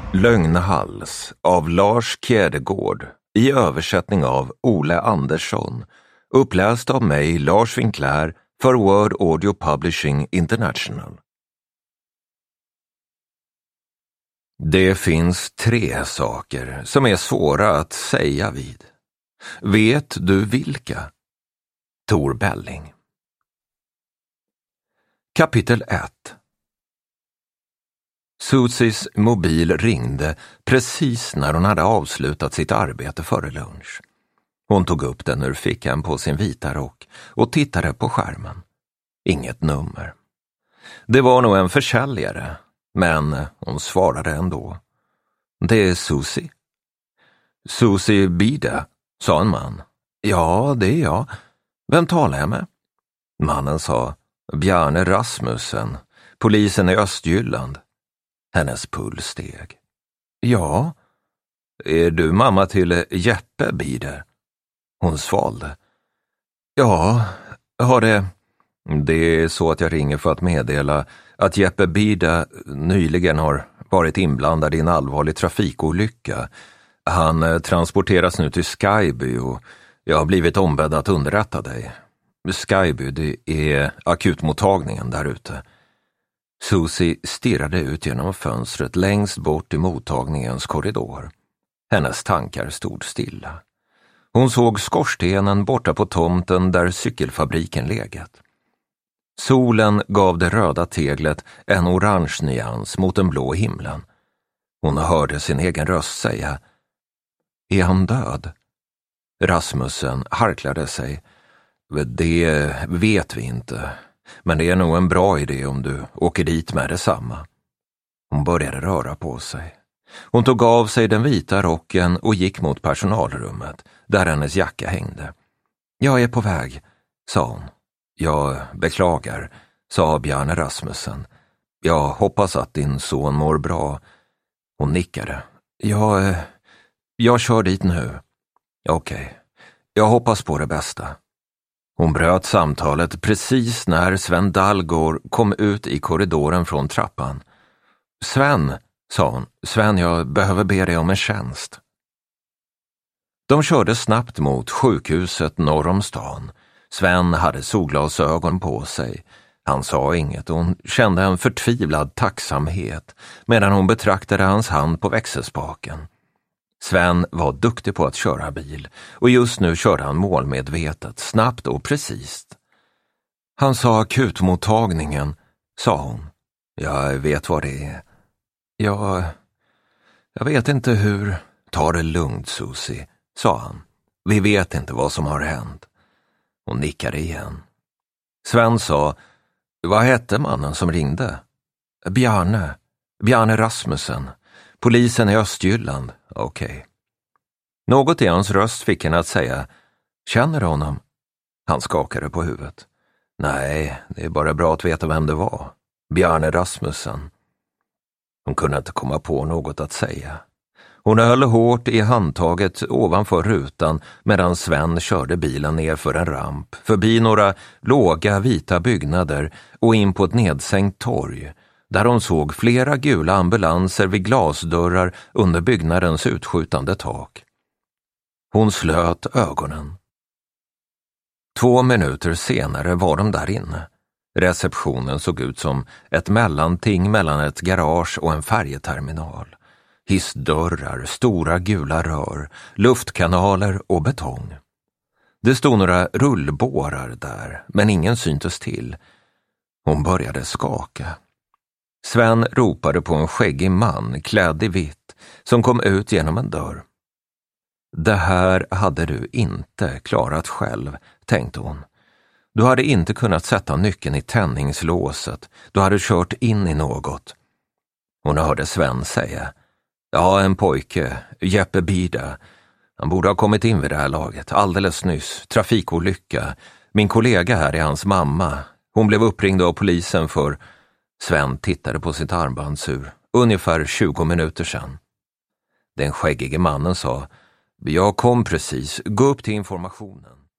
Lögnhals av Lars Kjædegaard i översättning av Ole Andersson, uppläst av mig, Lars Winkler, för Word Audio Publishing International. Det finns 3 saker som är svåra att säga vid. Vet du vilka? Tor Belling. Kapitel 1. Susies mobil ringde precis när hon hade avslutat sitt arbete före lunch. Hon tog upp den ur fickan på sin vita rock och tittade på skärmen. Inget nummer. Det var nog en försäljare, men hon svarade ändå. Det är Susie. Susie Bide, sa en man. Ja, det är jag. Vem talar jag med? Mannen sa, Bjarne Rasmussen, polisen i Östjylland. Hennes puls steg. Ja, är du mamma till Jeppe Bide? Hon svalde. Ja, har det... Det är så att jag ringer för att meddela att Jeppe Bide nyligen har varit inblandad i en allvarlig trafikolycka. Han transporteras nu till Skyby och jag har blivit ombedd att underrätta dig. Skyby, det är akutmottagningen där ute. Susie stirrade ut genom fönstret längst bort i mottagningens korridor. Hennes tankar stod stilla. Hon såg skorstenen borta på tomten där cykelfabriken legat. Solen gav det röda teglet en orange nyans mot den blå himlen. Hon hörde sin egen röst säga, är han död? Rasmussen harklade sig. Det vet vi inte, men det är nog en bra idé om du åker dit med detsamma. Hon började röra på sig. Hon tog av sig den vita rocken och gick mot personalrummet, där hennes jacka hängde. Jag är på väg, sa hon. Jag beklagar, sa Bjarne Rasmussen. Jag hoppas att din son mår bra. Hon nickade. Jag kör dit nu. Okej. Jag hoppas på det bästa. Hon bröt samtalet precis när Sven Dahlgård kom ut i korridoren från trappan. Sven, sa hon. Sven, jag behöver be dig om en tjänst. De körde snabbt mot sjukhuset norr om stan. Sven hade solglasögon på sig. Han sa inget och hon kände en förtvivlad tacksamhet medan hon betraktade hans hand på växelspaken. Sven var duktig på att köra bil och just nu körde han målmedvetet, snabbt och precist. Han sa akutmottagningen, sa hon. Jag vet vad det är. Jag vet inte hur. Ta det lugnt, Susie, sa han. Vi vet inte vad som har hänt. Hon nickade igen. Sven sa, vad hette mannen som ringde? Bjarne Rasmussen. Polisen i Östjylland. Okej. Något i hans röst fick henne att säga, känner du honom? Han skakade på huvudet. Nej, det är bara bra att veta vem det var. Bjarne Rasmussen. Hon kunde inte komma på något att säga. Hon höll hårt i handtaget ovanför rutan medan Sven körde bilen ner för en ramp, förbi några låga vita byggnader och in på ett nedsänkt torg, där hon såg flera gula ambulanser vid glasdörrar under byggnadens utskjutande tak. Hon slöt ögonen. 2 minuter senare var de där inne. Receptionen såg ut som ett mellanting mellan ett garage och en färjeterminal. Hissdörrar, stora gula rör, luftkanaler och betong. Det stod några rullbårar där, men ingen syntes till. Hon började skaka. Sven ropade på en skäggig man klädd i vitt som kom ut genom en dörr. Det här hade du inte klarat själv, tänkte hon. Du hade inte kunnat sätta nyckeln i tändningslåset. Du hade kört in i något. Hon hörde Sven säga, ja, en pojke, Jeppe Bide. Han borde ha kommit in vid det här laget, alldeles nyss. Trafikolycka. Min kollega här är hans mamma. Hon blev uppringd av polisen för... Sven tittade på sitt armbandsur. Ungefär 20 minuter sedan. Den skäggige mannen sa, jag kom precis, gå upp till informationen.